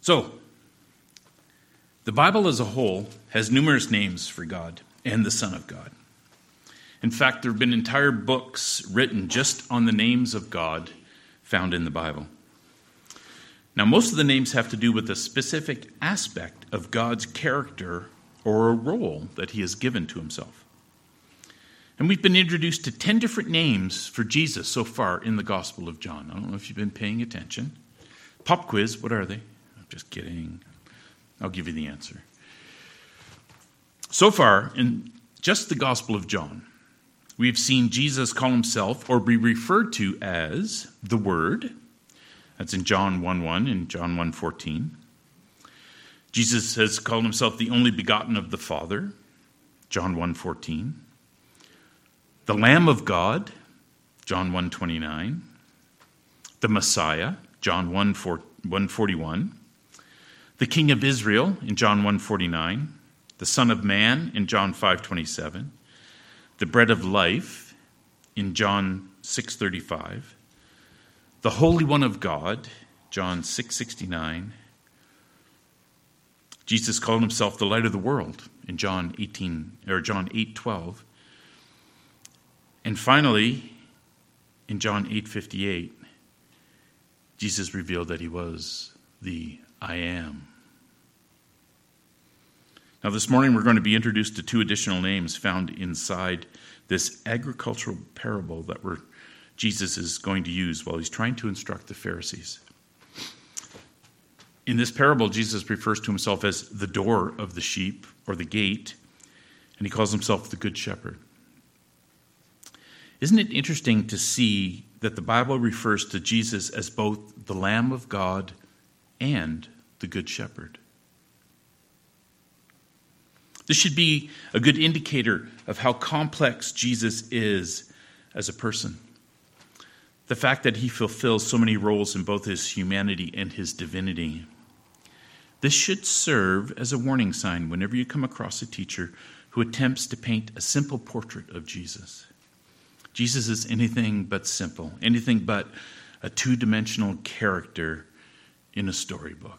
So, the Bible as a whole has numerous names for God and the Son of God. In fact, there have been entire books written just on the names of God found in the Bible. Now, most of the names have to do with a specific aspect of God's character or a role that he has given to himself. And we've been introduced to 10 different names for Jesus so far in the Gospel of John. I don't know if you've been paying attention. Pop quiz, what are they? I'm just kidding. I'll give you the answer. So far, in just the Gospel of John, we've seen Jesus call himself or be referred to as the Word. That's in John 1:1 and John 1:14. Jesus has called himself the only begotten of the Father, John 1:14. The Lamb of God, John 1:29. The Messiah, John 1:41. The King of Israel in John 1:49. The Son of Man in John 5:27. The Bread of Life in John 6:35. The Holy One of God, John 6:69. Jesus called himself the light of the world in John 8:12. And finally, in John 8:58, Jesus revealed that he was the I am. Now this morning we're going to be introduced to two additional names found inside this agricultural parable that Jesus is going to use while he's trying to instruct the Pharisees. In this parable, Jesus refers to himself as the door of the sheep, or the gate, and he calls himself the Good Shepherd. Isn't it interesting to see that the Bible refers to Jesus as both the Lamb of God and the Good Shepherd? This should be a good indicator of how complex Jesus is as a person. The fact that he fulfills so many roles in both his humanity and his divinity. This should serve as a warning sign whenever you come across a teacher who attempts to paint a simple portrait of Jesus. Jesus is anything but simple, anything but a two-dimensional character in a storybook.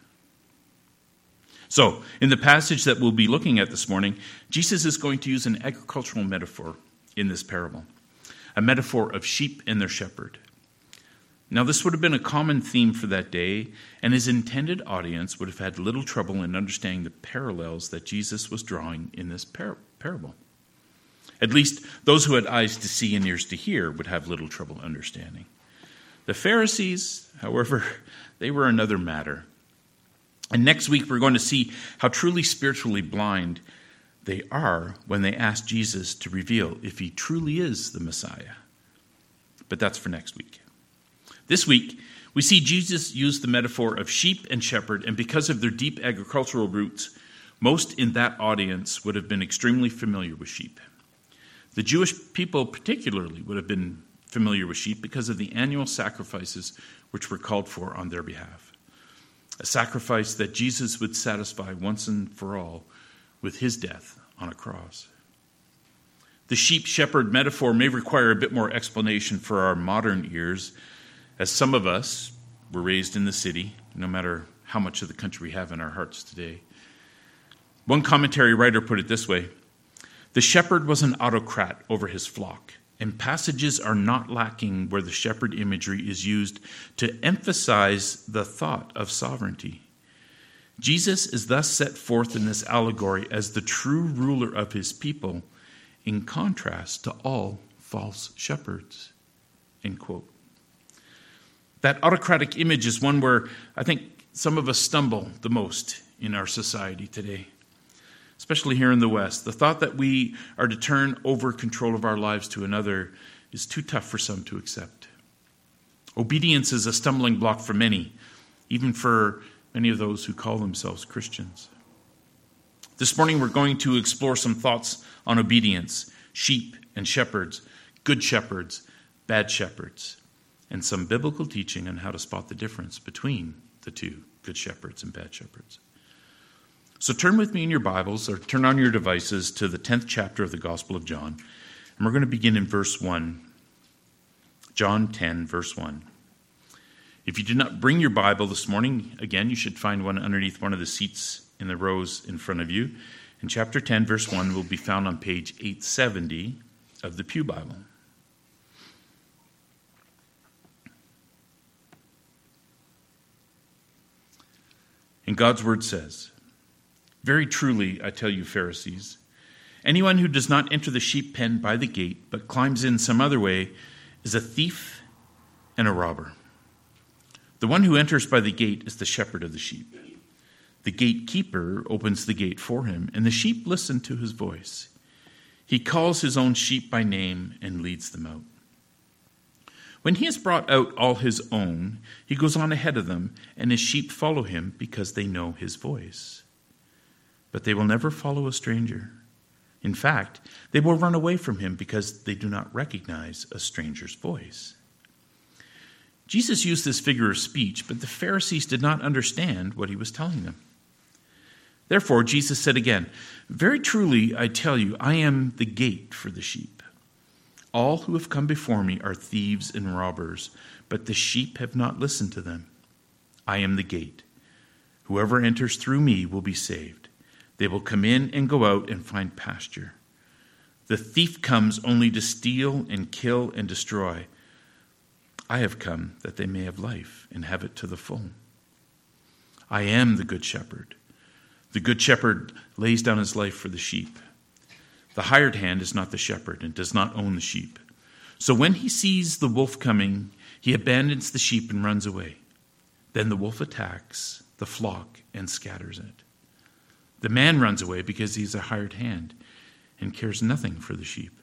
So, in the passage that we'll be looking at this morning, Jesus is going to use an agricultural metaphor in this parable. A metaphor of sheep and their shepherd. Now, this would have been a common theme for that day, and his intended audience would have had little trouble in understanding the parallels that Jesus was drawing in this parable. At least those who had eyes to see and ears to hear would have little trouble understanding. The Pharisees, however, they were another matter. And next week we're going to see how truly spiritually blind they are when they ask Jesus to reveal if he truly is the Messiah. But that's for next week. This week, we see Jesus use the metaphor of sheep and shepherd, and because of their deep agricultural roots, most in that audience would have been extremely familiar with sheep. The Jewish people particularly would have been familiar with sheep because of the annual sacrifices which were called for on their behalf. A sacrifice that Jesus would satisfy once and for all with his death on a cross. The sheep-shepherd metaphor may require a bit more explanation for our modern ears, as some of us were raised in the city, no matter how much of the country we have in our hearts today. One commentary writer put it this way: the shepherd was an autocrat over his flock, and passages are not lacking where the shepherd imagery is used to emphasize the thought of sovereignty. Jesus is thus set forth in this allegory as the true ruler of his people, in contrast to all false shepherds. End quote. That autocratic image is one where I think some of us stumble the most in our society today, especially here in the West. The thought that we are to turn over control of our lives to another is too tough for some to accept. Obedience is a stumbling block for many, even for many of those who call themselves Christians. This morning we're going to explore some thoughts on obedience, sheep and shepherds, good shepherds, bad shepherds, and some biblical teaching on how to spot the difference between the two, good shepherds and bad shepherds. So turn with me in your Bibles, or turn on your devices to the 10th chapter of the Gospel of John, and we're going to begin in verse 1. John 10, verse 1. If you did not bring your Bible this morning, again, you should find one underneath one of the seats in the rows in front of you. And chapter 10, verse 1 will be found on page 870 of the Pew Bible. And God's word says, "Very truly, I tell you, Pharisees, anyone who does not enter the sheep pen by the gate, but climbs in some other way, is a thief and a robber. The one who enters by the gate is the shepherd of the sheep. The gatekeeper opens the gate for him, and the sheep listen to his voice. He calls his own sheep by name and leads them out. When he has brought out all his own, he goes on ahead of them, and his sheep follow him because they know his voice. But they will never follow a stranger. In fact, they will run away from him because they do not recognize a stranger's voice." Jesus used this figure of speech, but the Pharisees did not understand what he was telling them. Therefore, Jesus said again, "Very truly, I tell you, I am the gate for the sheep. All who have come before me are thieves and robbers, but the sheep have not listened to them. I am the gate. Whoever enters through me will be saved. They will come in and go out and find pasture. The thief comes only to steal and kill and destroy. I have come that they may have life and have it to the full. I am the good shepherd. The good shepherd lays down his life for the sheep. The hired hand is not the shepherd and does not own the sheep. So when he sees the wolf coming, he abandons the sheep and runs away. Then the wolf attacks the flock and scatters it. The man runs away because he's a hired hand and cares nothing for the sheep.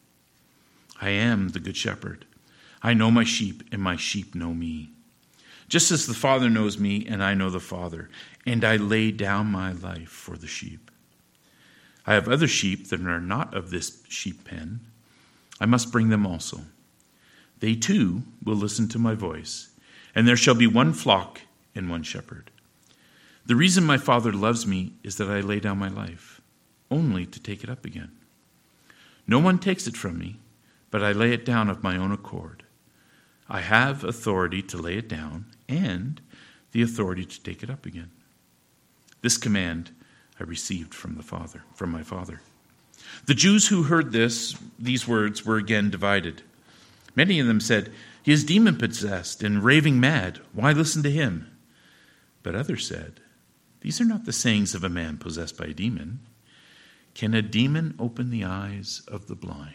I am the good shepherd. I know my sheep, and my sheep know me. Just as the Father knows me, and I know the Father, and I lay down my life for the sheep. I have other sheep that are not of this sheep pen. I must bring them also. They too will listen to my voice, and there shall be one flock and one shepherd. The reason my Father loves me is that I lay down my life, only to take it up again. No one takes it from me, but I lay it down of my own accord. I have authority to lay it down and the authority to take it up again. This command I received from my Father." The Jews who heard these words were again divided. Many of them said, "He is demon-possessed and raving mad. Why listen to him?" But others said, "These are not the sayings of a man possessed by a demon. Can a demon open the eyes of the blind?"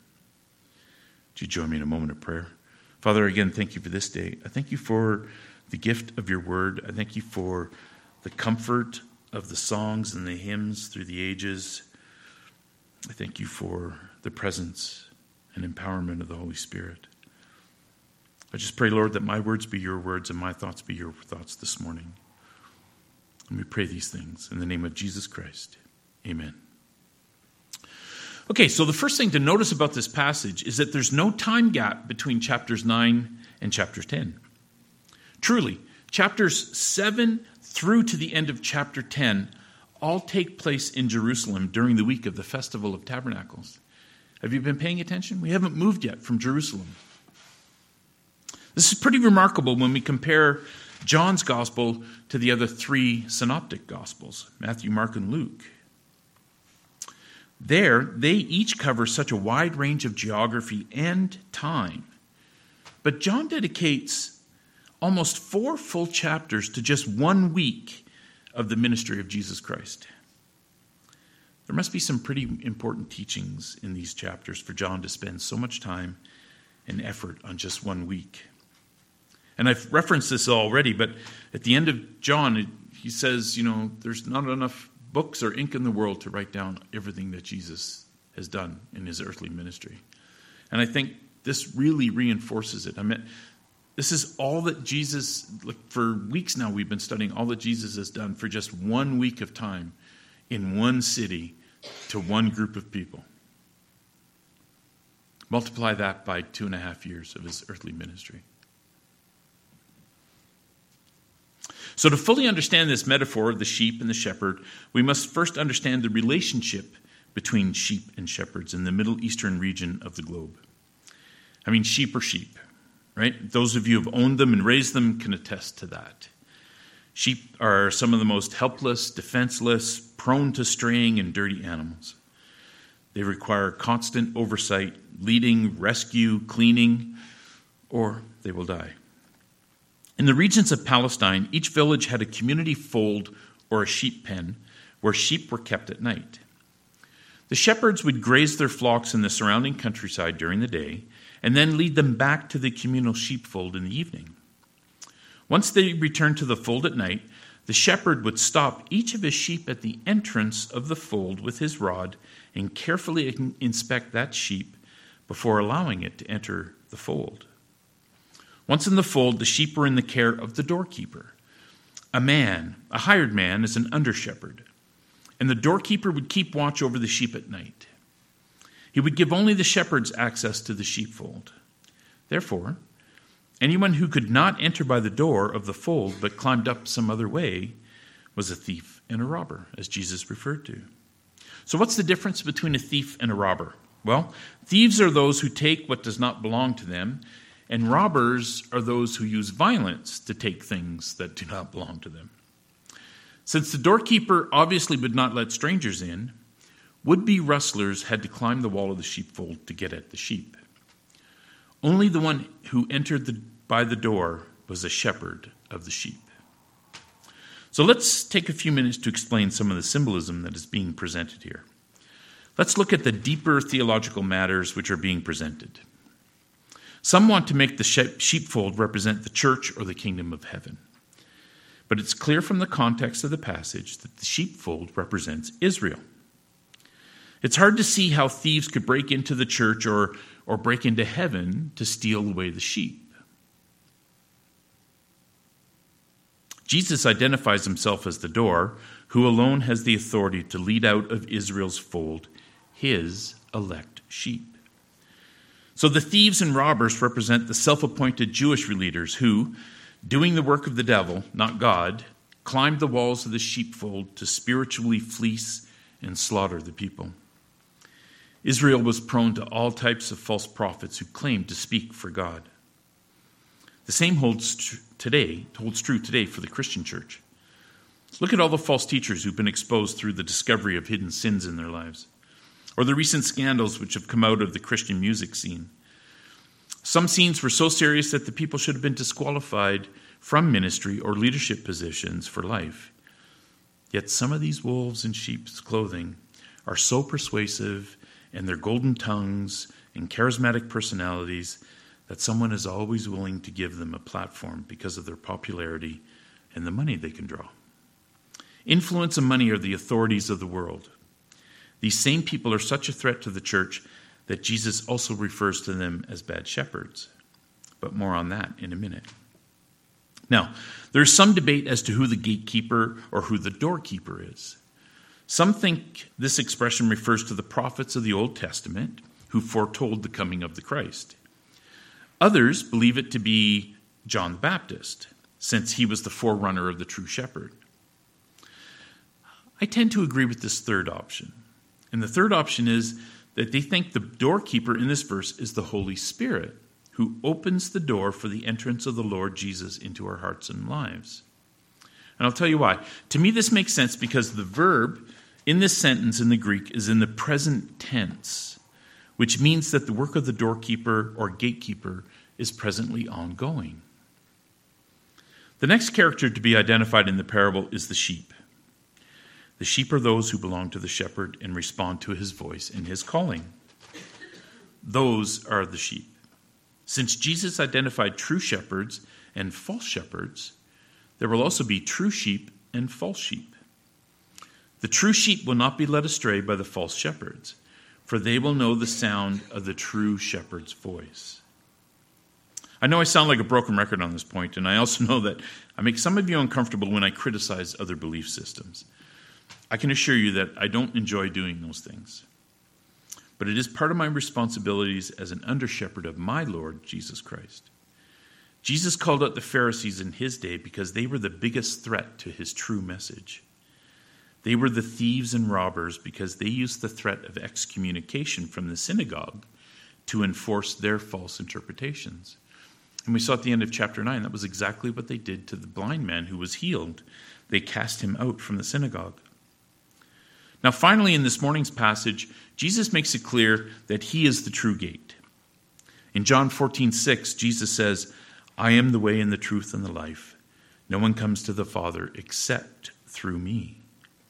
Would you join me in a moment of prayer? Father, again, thank you for this day. I thank you for the gift of your word. I thank you for the comfort of the songs and the hymns through the ages. I thank you for the presence and empowerment of the Holy Spirit. I just pray, Lord, that my words be your words and my thoughts be your thoughts this morning. And we pray these things in the name of Jesus Christ. Amen. Okay, so the first thing to notice about this passage is that there's no time gap between chapters 9 and chapter 10. Truly, chapters 7 through to the end of chapter 10 all take place in Jerusalem during the week of the Festival of Tabernacles. Have you been paying attention? We haven't moved yet from Jerusalem. This is pretty remarkable when we compare John's gospel to the other three synoptic gospels, Matthew, Mark, and Luke. There, they each cover such a wide range of geography and time. But John dedicates almost 4 full chapters to just 1 week of the ministry of Jesus Christ. There must be some pretty important teachings in these chapters for John to spend so much time and effort on just 1 week. And I've referenced this already, but at the end of John, he says, there's not enough books or ink in the world to write down everything that Jesus has done in his earthly ministry. And I think this really reinforces it. This is all that Jesus, for weeks now we've been studying all that Jesus has done for just 1 week of time in one city to one group of people. Multiply that by 2.5 years of his earthly ministry. So to fully understand this metaphor of the sheep and the shepherd, we must first understand the relationship between sheep and shepherds in the Middle Eastern region of the globe. Sheep are sheep. right? Those of you who have owned them and raised them can attest to that. Sheep are some of the most helpless, defenseless, prone to straying, and dirty animals. They require constant oversight, leading, rescue, cleaning, or they will die. In the regions of Palestine, each village had a community fold or a sheep pen where sheep were kept at night. The shepherds would graze their flocks in the surrounding countryside during the day and then lead them back to the communal sheepfold in the evening. Once they returned to the fold at night, the shepherd would stop each of his sheep at the entrance of the fold with his rod and carefully inspect that sheep before allowing it to enter the fold. Once in the fold, the sheep were in the care of the doorkeeper. A hired man, is an under-shepherd, and the doorkeeper would keep watch over the sheep at night. He would give only the shepherds access to the sheepfold. Therefore, anyone who could not enter by the door of the fold but climbed up some other way was a thief and a robber, as Jesus referred to. So what's the difference between a thief and a robber? Well, thieves are those who take what does not belong to them, and robbers are those who use violence to take things that do not belong to them. Since the doorkeeper obviously would not let strangers in, would-be rustlers had to climb the wall of the sheepfold to get at the sheep. Only the one who entered by the door was a shepherd of the sheep. So let's take a few minutes to explain some of the symbolism that is being presented here. Let's look at the deeper theological matters which are being presented. Some want to make the sheepfold represent the church or the kingdom of heaven. But it's clear from the context of the passage that the sheepfold represents Israel. It's hard to see how thieves could break into the church or break into heaven to steal away the sheep. Jesus identifies himself as the door, who alone has the authority to lead out of Israel's fold his elect sheep. So the thieves and robbers represent the self-appointed Jewish leaders who, doing the work of the devil, not God, climbed the walls of the sheepfold to spiritually fleece and slaughter the people. Israel was prone to all types of false prophets who claimed to speak for God. The same holds true today for the Christian church. Look at all the false teachers who've been exposed through the discovery of hidden sins in their lives, or the recent scandals which have come out of the Christian music scene. Some scenes were so serious that the people should have been disqualified from ministry or leadership positions for life. Yet some of these wolves in sheep's clothing are so persuasive, and their golden tongues and charismatic personalities, that someone is always willing to give them a platform because of their popularity and the money they can draw. Influence and money are the authorities of the world. These same people are such a threat to the church that Jesus also refers to them as bad shepherds. But more on that in a minute. Now, there's some debate as to who the gatekeeper or who the doorkeeper is. Some think this expression refers to the prophets of the Old Testament who foretold the coming of the Christ. Others believe it to be John the Baptist, since he was the forerunner of the true shepherd. I tend to agree with this third option. And the third option is that they think the doorkeeper in this verse is the Holy Spirit, who opens the door for the entrance of the Lord Jesus into our hearts and lives. And I'll tell you why. To me, this makes sense because the verb in this sentence in the Greek is in the present tense, which means that the work of the doorkeeper or gatekeeper is presently ongoing. The next character to be identified in the parable is the sheep. The sheep are those who belong to the shepherd and respond to his voice and his calling. Those are the sheep. Since Jesus identified true shepherds and false shepherds, there will also be true sheep and false sheep. The true sheep will not be led astray by the false shepherds, for they will know the sound of the true shepherd's voice. I know I sound like a broken record on this point, and I also know that I make some of you uncomfortable when I criticize other belief systems. I can assure you that I don't enjoy doing those things. But it is part of my responsibilities as an under-shepherd of my Lord Jesus Christ. Jesus called out the Pharisees in his day because they were the biggest threat to his true message. They were the thieves and robbers because they used the threat of excommunication from the synagogue to enforce their false interpretations. And we saw at the end of chapter 9, that was exactly what they did to the blind man who was healed. They cast him out from the synagogue. Now, finally, in this morning's passage, Jesus makes it clear that he is the true gate. In John 14:6, Jesus says, I am the way and the truth and the life. No one comes to the Father except through me.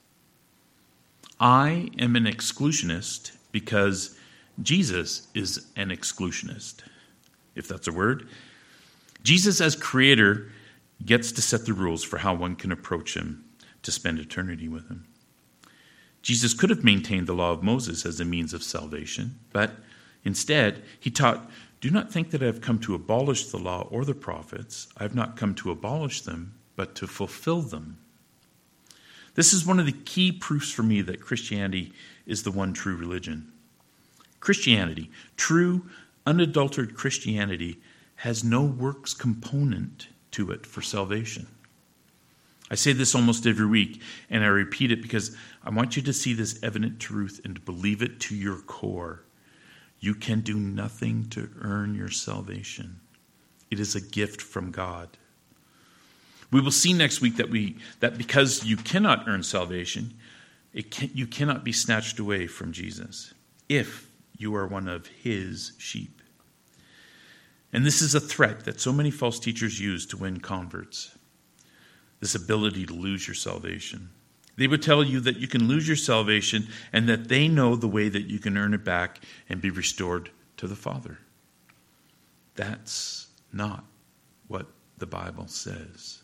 I am an exclusionist because Jesus is an exclusionist, if that's a word. Jesus, as creator, gets to set the rules for how one can approach him to spend eternity with him. Jesus could have maintained the law of Moses as a means of salvation, but instead he taught, do not think that I have come to abolish the law or the prophets. I have not come to abolish them, but to fulfill them. This is one of the key proofs for me that Christianity is the one true religion. Christianity, true, unadulterated Christianity, has no works component to it for salvation. I say this almost every week, and I repeat it because I want you to see this evident truth and to believe it to your core. You can do nothing to earn your salvation. It is a gift from God. We will see next week that because you cannot earn salvation, you cannot be snatched away from Jesus if you are one of his sheep. And this is a threat that so many false teachers use to win converts. This ability to lose your salvation. They would tell you that you can lose your salvation and that they know the way that you can earn it back and be restored to the Father. That's not what the Bible says.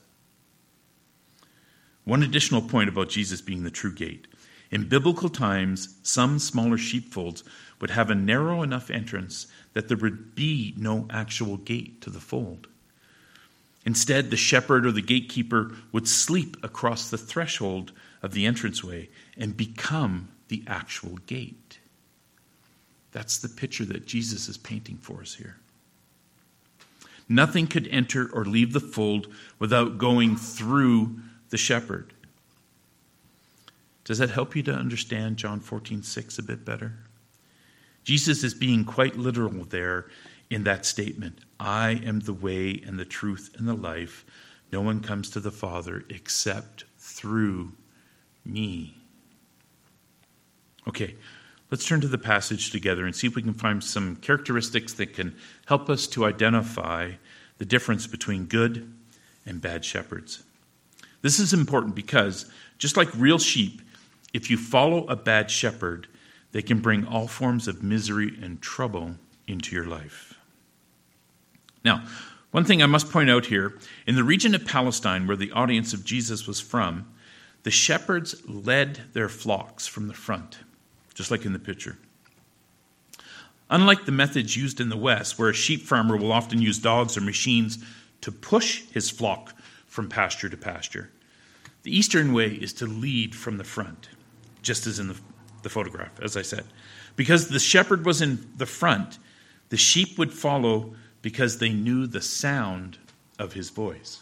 One additional point about Jesus being the true gate. In biblical times, some smaller sheepfolds would have a narrow enough entrance that there would be no actual gate to the fold. Instead, the shepherd or the gatekeeper would sleep across the threshold of the entranceway and become the actual gate. That's the picture that Jesus is painting for us here. Nothing could enter or leave the fold without going through the shepherd. Does that help you to understand John 14:6 a bit better? Jesus is being quite literal there in that statement. I am the way and the truth and the life. No one comes to the Father except through me. Okay, let's turn to the passage together and see if we can find some characteristics that can help us to identify the difference between good and bad shepherds. This is important because, just like real sheep, if you follow a bad shepherd, they can bring all forms of misery and trouble into your life. Now, one thing I must point out here, in the region of Palestine where the audience of Jesus was from, the shepherds led their flocks from the front, just like in the picture. Unlike the methods used in the West, where a sheep farmer will often use dogs or machines to push his flock from pasture to pasture, the Eastern way is to lead from the front, just as in the photograph, as I said. Because the shepherd was in the front, the sheep would follow because they knew the sound of his voice.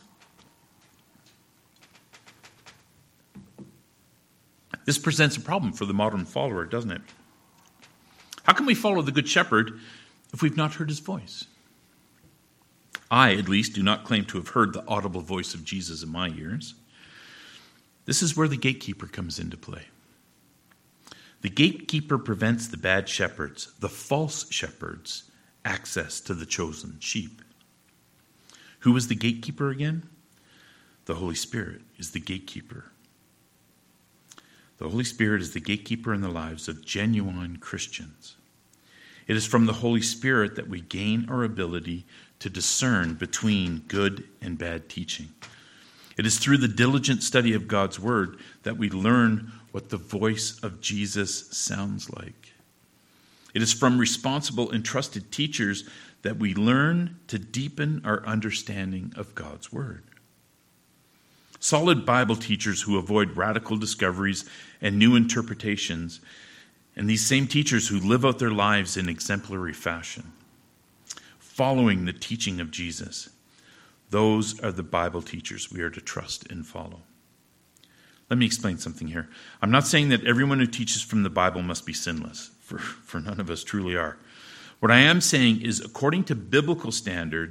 This presents a problem for the modern follower, doesn't it? How can we follow the Good Shepherd if we've not heard his voice? I, at least, do not claim to have heard the audible voice of Jesus in my ears. This is where the gatekeeper comes into play. The gatekeeper prevents the bad shepherds, the false shepherds, access to the chosen sheep. Who is the gatekeeper again? The Holy Spirit is the gatekeeper. The Holy Spirit is the gatekeeper in the lives of genuine Christians. It is from the Holy Spirit that we gain our ability to discern between good and bad teaching. It is through the diligent study of God's Word that we learn what the voice of Jesus sounds like. It is from responsible and trusted teachers that we learn to deepen our understanding of God's Word. Solid Bible teachers who avoid radical discoveries and new interpretations, and these same teachers who live out their lives in exemplary fashion, following the teaching of Jesus. Those are the Bible teachers we are to trust and follow. Let me explain something here. I'm not saying that everyone who teaches from the Bible must be sinless, for none of us truly are. What I am saying is, according to biblical standards,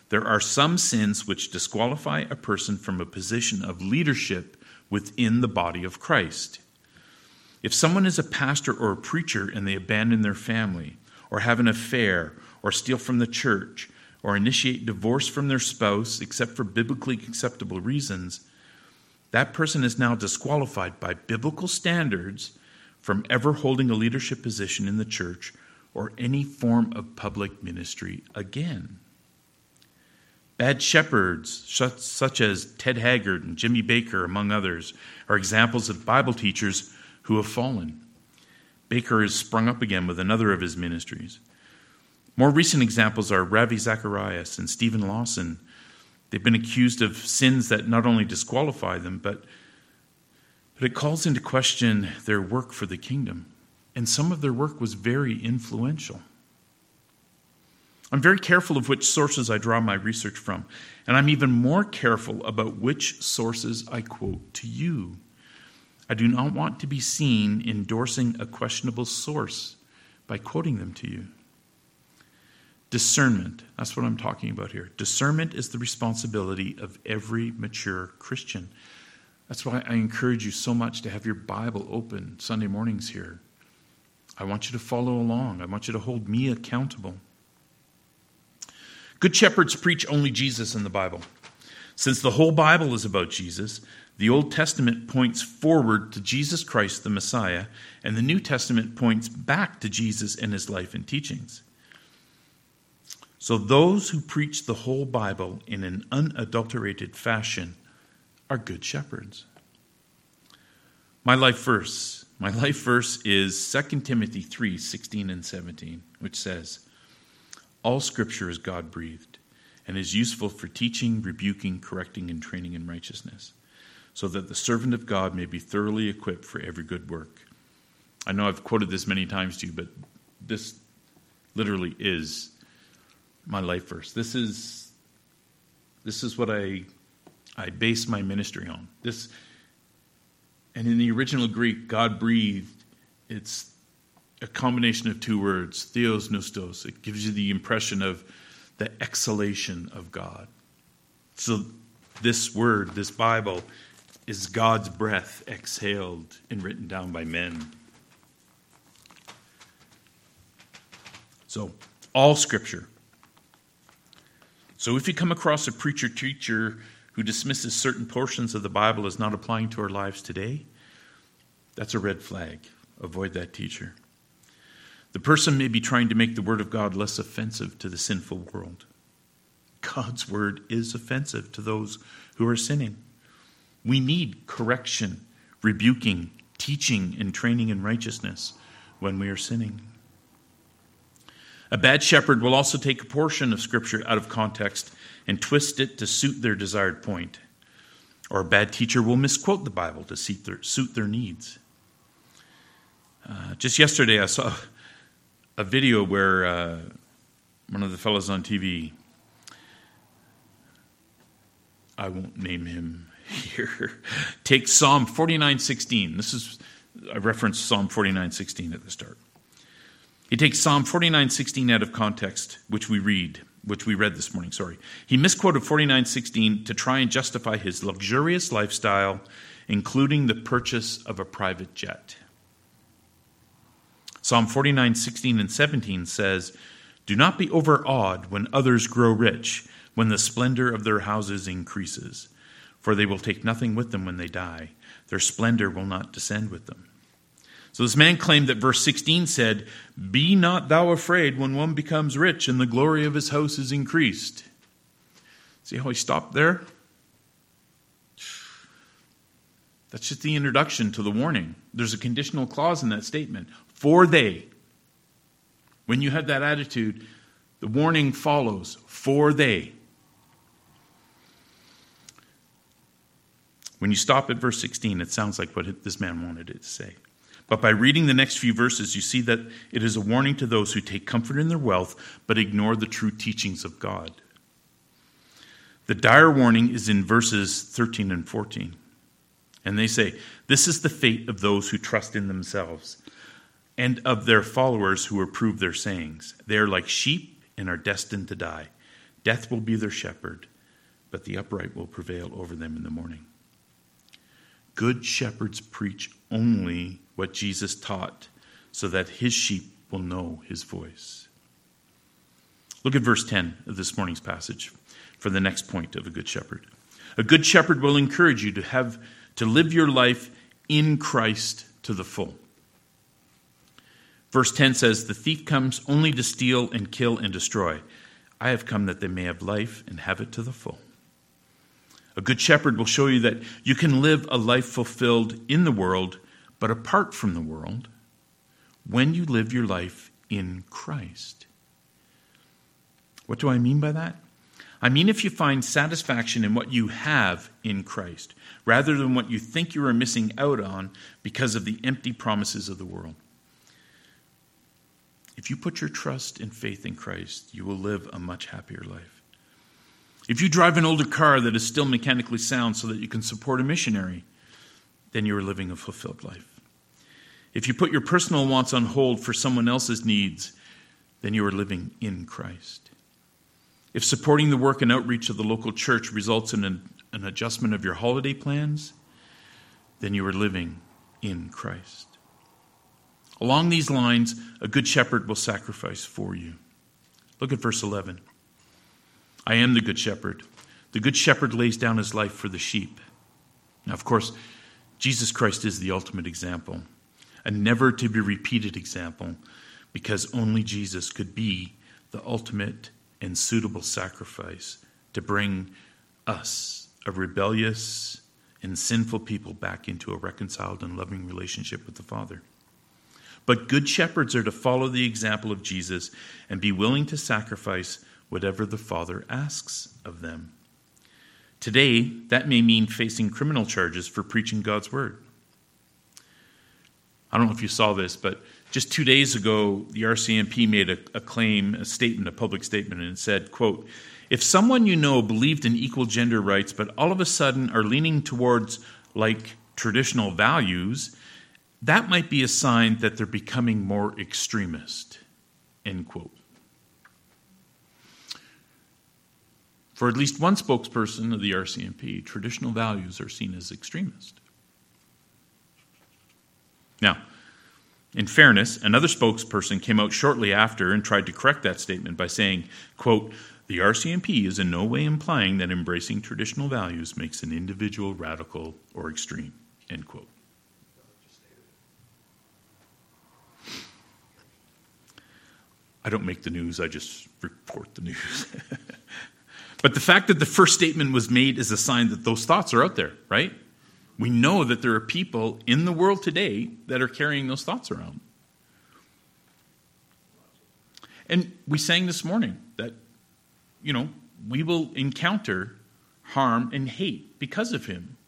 there are some sins which disqualify a person from a position of leadership within the body of Christ. If someone is a pastor or a preacher and they abandon their family, or have an affair, or steal from the church, or initiate divorce from their spouse except for biblically acceptable reasons, that person is now disqualified by biblical standards from ever holding a leadership position in the church or any form of public ministry again. Bad shepherds, such as Ted Haggard and Jimmy Baker, among others, are examples of Bible teachers who have fallen. Baker has sprung up again with another of his ministries. More recent examples are Ravi Zacharias and Stephen Lawson. They've been accused of sins that not only disqualify them, but it calls into question their work for the kingdom. And some of their work was very influential. I'm very careful of which sources I draw my research from, and I'm even more careful about which sources I quote to you. I do not want to be seen endorsing a questionable source by quoting them to you. Discernment, that's what I'm talking about here. Discernment is the responsibility of every mature Christian. That's why I encourage you so much to have your Bible open Sunday mornings here. I want you to follow along. I want you to hold me accountable. Good shepherds preach only Jesus in the Bible. Since the whole Bible is about Jesus, the Old Testament points forward to Jesus Christ, the Messiah, and the New Testament points back to Jesus and his life and teachings. So those who preach the whole Bible in an unadulterated fashion are good shepherds. My life verse is 2 Timothy 3:16 and 17, which says, "All Scripture is God-breathed and is useful for teaching, rebuking, correcting, and training in righteousness, so that the servant of God may be thoroughly equipped for every good work." I know I've quoted this many times to you, but this literally is my life verse. This is what I base my ministry on. And in the original Greek, God breathed, it's a combination of two words, theos neustos. It gives you the impression of the exhalation of God. So this word, this Bible, is God's breath exhaled and written down by men. So, all Scripture. So if you come across a preacher-teacher who dismisses certain portions of the Bible as not applying to our lives today, that's a red flag. Avoid that teacher. The person may be trying to make the Word of God less offensive to the sinful world. God's Word is offensive to those who are sinning. We need correction, rebuking, teaching, and training in righteousness when we are sinning. A bad shepherd will also take a portion of Scripture out of context and twist it to suit their desired point. Or a bad teacher will misquote the Bible to suit their needs. Just yesterday I saw a video where one of the fellows on TV, I won't name him here, takes Psalm 49:16. I referenced Psalm 49:16 at the start. He takes Psalm 49:16 out of context, which we read this morning. He misquoted 49:16 to try and justify his luxurious lifestyle, including the purchase of a private jet. Psalm 49:16 and 17 says, "Do not be overawed when others grow rich, when the splendor of their houses increases. For they will take nothing with them when they die. Their splendor will not descend with them." So this man claimed that verse 16 said, "Be not thou afraid when one becomes rich and the glory of his house is increased." See how he stopped there? That's just the introduction to the warning. There's a conditional clause in that statement. For they. When you have that attitude, the warning follows. For they. When you stop at verse 16, it sounds like what this man wanted it to say. But by reading the next few verses, you see that it is a warning to those who take comfort in their wealth but ignore the true teachings of God. The dire warning is in verses 13 and 14. And they say, "This is the fate of those who trust in themselves and of their followers who approve their sayings. They are like sheep and are destined to die. Death will be their shepherd, but the upright will prevail over them in the morning. Good shepherds preach only what Jesus taught, so that his sheep will know his voice. Look at verse 10 of this morning's passage for the next point of a good shepherd. A good shepherd will encourage you to live your life in Christ to the full. Verse 10 says, "The thief comes only to steal and kill and destroy. I have come that they may have life and have it to the full." A good shepherd will show you that you can live a life fulfilled in the world, but apart from the world, when you live your life in Christ. What do I mean by that? I mean if you find satisfaction in what you have in Christ, rather than what you think you are missing out on because of the empty promises of the world. If you put your trust and faith in Christ, you will live a much happier life. If you drive an older car that is still mechanically sound so that you can support a missionary, then you are living a fulfilled life. If you put your personal wants on hold for someone else's needs, then you are living in Christ. If supporting the work and outreach of the local church results in an adjustment of your holiday plans, then you are living in Christ. Along these lines, a good shepherd will sacrifice for you. Look at verse 11. "I am the good shepherd. The good shepherd lays down his life for the sheep." Now, of course, Jesus Christ is the ultimate example, a never-to-be-repeated example, because only Jesus could be the ultimate and suitable sacrifice to bring us, a rebellious and sinful people, back into a reconciled and loving relationship with the Father. But good shepherds are to follow the example of Jesus and be willing to sacrifice whatever the Father asks of them. Today, that may mean facing criminal charges for preaching God's word. I don't know if you saw this, but just 2 days ago, the RCMP made a public statement, and it said, quote, "If someone you know believed in equal gender rights, but all of a sudden are leaning towards like traditional values, that might be a sign that they're becoming more extremist," end quote. For at least one spokesperson of the RCMP, traditional values are seen as extremist. Now, in fairness, another spokesperson came out shortly after and tried to correct that statement by saying, quote, "The RCMP is in no way implying that embracing traditional values makes an individual radical or extreme," end quote. I don't make the news, I just report the news. But the fact that the first statement was made is a sign that those thoughts are out there, right? We know that there are people in the world today that are carrying those thoughts around. And we sang this morning that, we will encounter harm and hate because of him.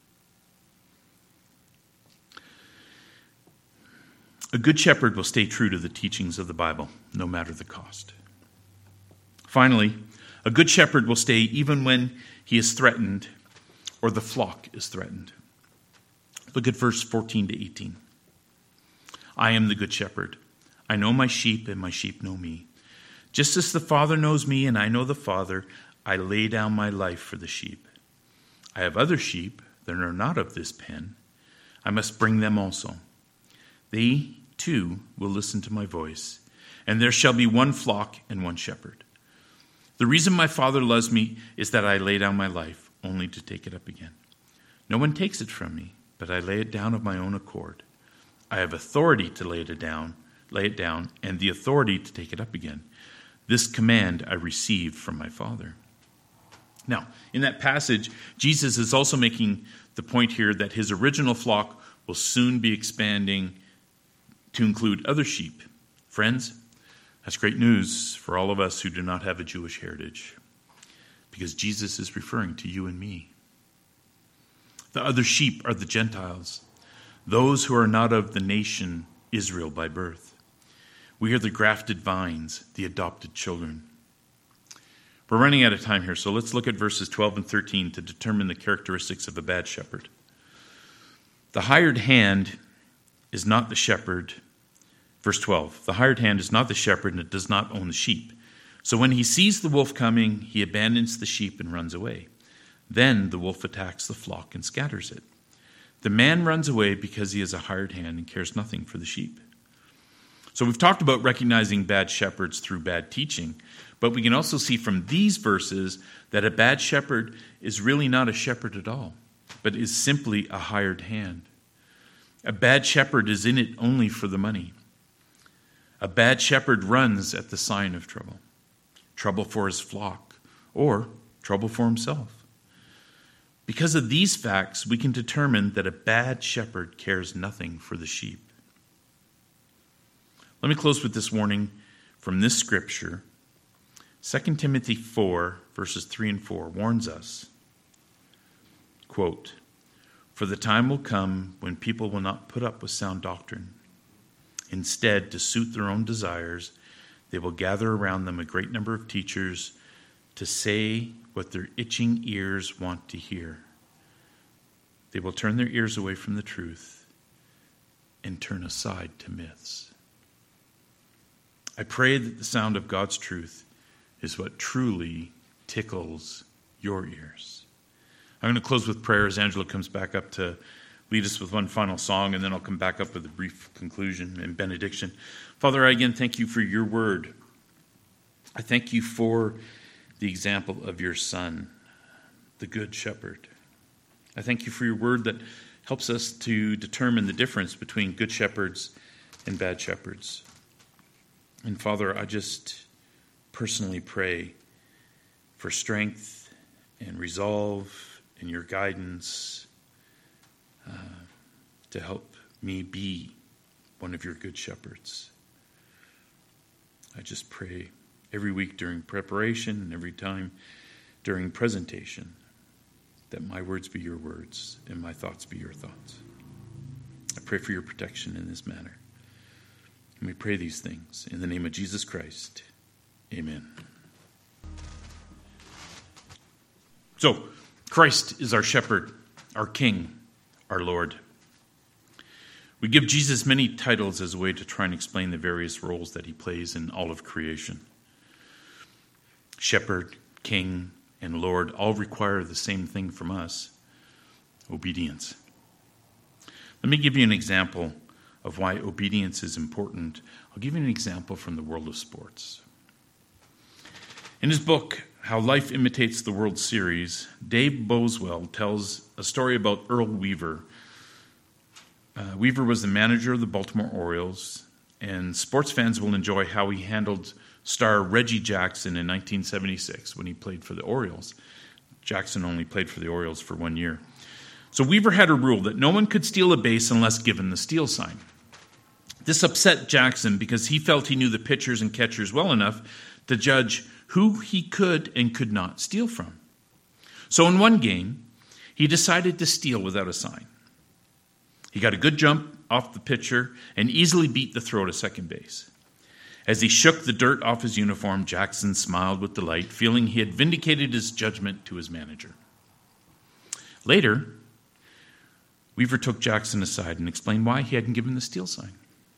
A good shepherd will stay true to the teachings of the Bible, no matter the cost. Finally, a good shepherd will stay even when he is threatened or the flock is threatened. Look at verse 14 to 18. "I am the good shepherd. I know my sheep, and my sheep know me. Just as the Father knows me, and I know the Father, I lay down my life for the sheep. I have other sheep that are not of this pen. I must bring them also. They, too, will listen to my voice, and there shall be one flock and one shepherd. The reason my Father loves me is that I lay down my life, only to take it up again. No one takes it from me, but I lay it down of my own accord. I have authority to lay it down, and the authority to take it up again. This command I received from my Father." Now, in that passage, Jesus is also making the point here that his original flock will soon be expanding to include other sheep. Friends, that's great news for all of us who do not have a Jewish heritage, because Jesus is referring to you and me. The other sheep are the Gentiles, those who are not of the nation Israel by birth. We are the grafted vines, the adopted children. We're running out of time here, so let's look at verses 12 and 13 to determine the characteristics of a bad shepherd. The hired hand is not the shepherd. Verse 12, "The hired hand is not the shepherd, and it does not own the sheep. So when he sees the wolf coming, he abandons the sheep and runs away. Then the wolf attacks the flock and scatters it. The man runs away because he is a hired hand and cares nothing for the sheep. So we've talked about recognizing bad shepherds through bad teaching, but we can also see from these verses that a bad shepherd is really not a shepherd at all, but is simply a hired hand. A bad shepherd is in it only for the money. A bad shepherd runs at the sign of trouble. Trouble for his flock, or trouble for himself. Because of these facts, we can determine that a bad shepherd cares nothing for the sheep. Let me close with this warning from this scripture. 2 Timothy 4, verses 3 and 4 warns us, quote, "For the time will come when people will not put up with sound doctrine. Instead, to suit their own desires, they will gather around them a great number of teachers to say what their itching ears want to hear. They will turn their ears away from the truth and turn aside to myths." I pray that the sound of God's truth is what truly tickles your ears. I'm going to close with prayer as Angela comes back up to lead us with one final song, and then I'll come back up with a brief conclusion and benediction. Father, I again thank you for your word. I thank you for the example of your Son, the Good Shepherd. I thank you for your word that helps us to determine the difference between good shepherds and bad shepherds. And Father, I just personally pray for strength and resolve and your guidance to help me be one of your good shepherds. I just pray every week during preparation and every time during presentation that my words be your words and my thoughts be your thoughts. I pray for your protection in this matter. And we pray these things in the name of Jesus Christ. Amen. So, Christ is our shepherd, our king, our Lord. We give Jesus many titles as a way to try and explain the various roles that he plays in all of creation. Shepherd, king, and Lord all require the same thing from us: obedience. Let me give you an example of why obedience is important. I'll give you an example from the world of sports. In his book, How Life Imitates the World Series, Dave Boswell tells a story about Earl Weaver. Weaver was the manager of the Baltimore Orioles, and sports fans will enjoy how he handled star Reggie Jackson in 1976 when he played for the Orioles. Jackson only played for the Orioles for 1 year. So Weaver had a rule that no one could steal a base unless given the steal sign. This upset Jackson because he felt he knew the pitchers and catchers well enough to judge who he could and could not steal from. So in one game, he decided to steal without a sign. He got a good jump off the pitcher and easily beat the throw to second base. As he shook the dirt off his uniform, Jackson smiled with delight, feeling he had vindicated his judgment to his manager. Later, Weaver took Jackson aside and explained why he hadn't given the steal sign.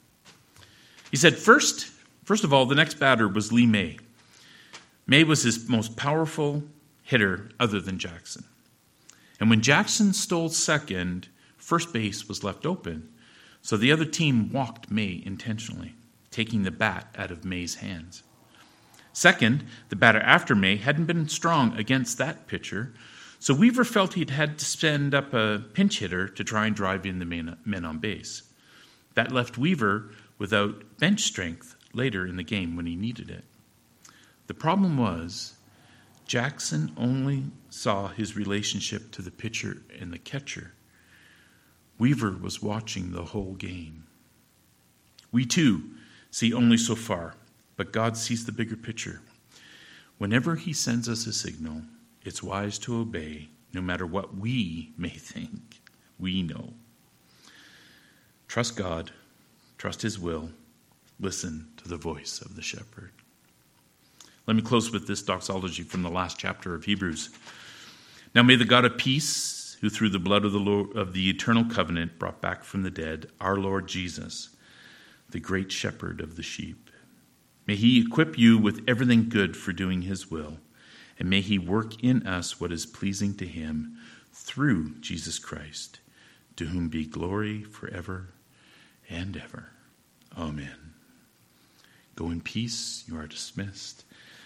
He said, first of all, the next batter was Lee May. May was his most powerful hitter other than Jackson. And when Jackson stole second, first base was left open, so the other team walked May intentionally, taking the bat out of May's hands. Second, the batter after May hadn't been strong against that pitcher, so Weaver felt he'd had to send up a pinch hitter to try and drive in the men on base. That left Weaver without bench strength later in the game when he needed it. The problem was Jackson only saw his relationship to the pitcher and the catcher. Weaver was watching the whole game. We too see only so far, but God sees the bigger picture. Whenever he sends us a signal, it's wise to obey, no matter what we may think we know. Trust God, trust his will, listen to the voice of the shepherd. Let me close with this doxology from the last chapter of Hebrews. Now may the God of peace, who through the blood of the eternal covenant brought back from the dead our Lord Jesus, the great shepherd of the sheep, May he equip you with everything good for doing his will, and may he work in us what is pleasing to him through Jesus Christ, to whom be glory forever and ever. Amen. Go in peace. You are dismissed.